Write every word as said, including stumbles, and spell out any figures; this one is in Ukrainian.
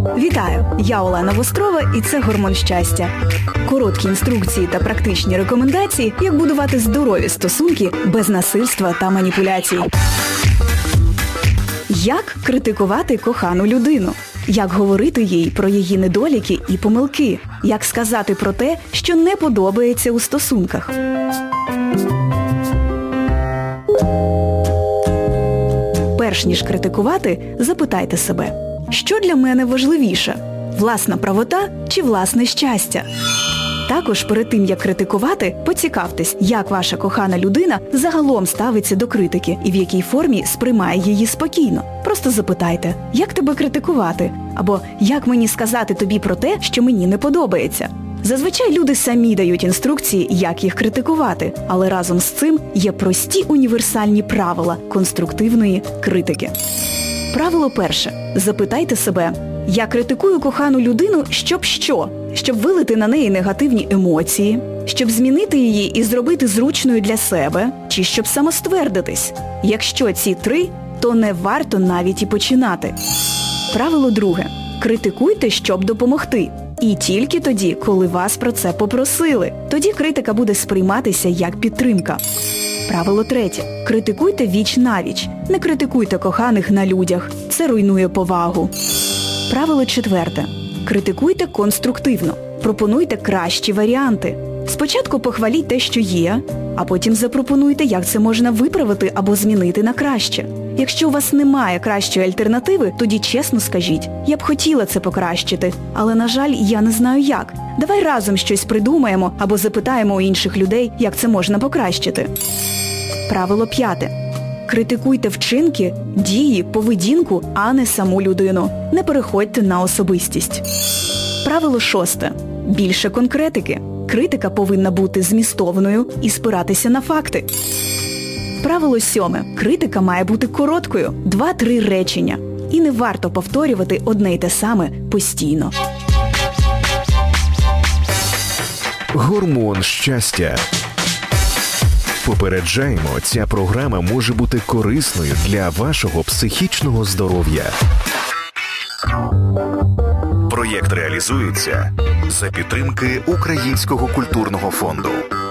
Вітаю! Я Олена Вострова і це «Гормон щастя». Короткі інструкції та практичні рекомендації, як будувати здорові стосунки без насильства та маніпуляцій. Як критикувати кохану людину? Як говорити їй про її недоліки і помилки? Як сказати про те, що не подобається у стосунках? Перш ніж критикувати, запитайте себе, що для мене важливіше – власна правота чи власне щастя? Також перед тим, як критикувати, поцікавтесь, як ваша кохана людина загалом ставиться до критики і в якій формі сприймає її спокійно. Просто запитайте, як тебе критикувати? Або як мені сказати тобі про те, що мені не подобається? Зазвичай люди самі дають інструкції, як їх критикувати, але разом з цим є прості універсальні правила конструктивної критики. Правило перше. Запитайте себе, я критикую кохану людину, щоб що? Щоб вилити на неї негативні емоції, щоб змінити її і зробити зручною для себе, чи щоб самоствердитись? Якщо ці три, то не варто навіть і починати. Правило друге. Критикуйте, щоб допомогти. І тільки тоді, коли вас про це попросили. Тоді критика буде сприйматися як підтримка. Правило третє. Критикуйте віч-навіч. Не критикуйте коханих на людях. Це руйнує повагу. Правило четверте. Критикуйте конструктивно. Пропонуйте кращі варіанти. Спочатку похваліть те, що є, а потім запропонуйте, як це можна виправити або змінити на краще. Якщо у вас немає кращої альтернативи, тоді чесно скажіть, я б хотіла це покращити, але, на жаль, я не знаю як. Давай разом щось придумаємо або запитаємо у інших людей, як це можна покращити. Правило п'яте. Критикуйте вчинки, дії, поведінку, а не саму людину. Не переходьте на особистість. Правило шосте. Більше конкретики. Критика повинна бути змістовною і спиратися на факти. Правило сьоме. Критика має бути короткою. Два-три речення. І не варто повторювати одне й те саме постійно. Гормон щастя. Попереджаємо, ця програма може бути корисною для вашого психічного здоров'я. Проєкт реалізується за підтримки Українського культурного фонду.